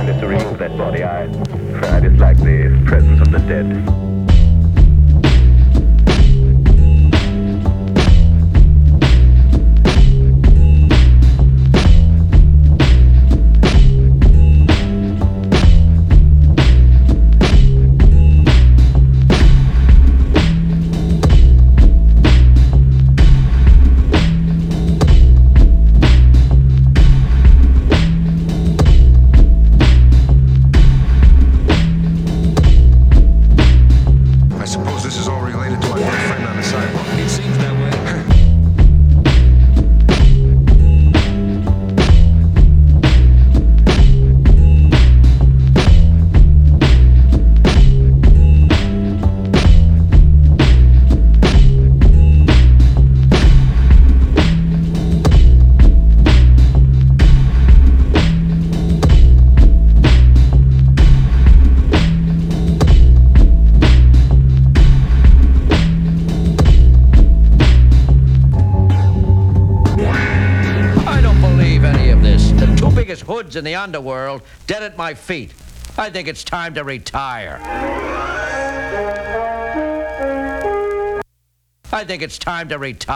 plan is to remove that body. I dislike the presence of the dead. This is all related to my dead friend on the sidewalk. It seems that way. Hoods in the underworld dead at my feet. I think it's time to retire. I think it's time to retire.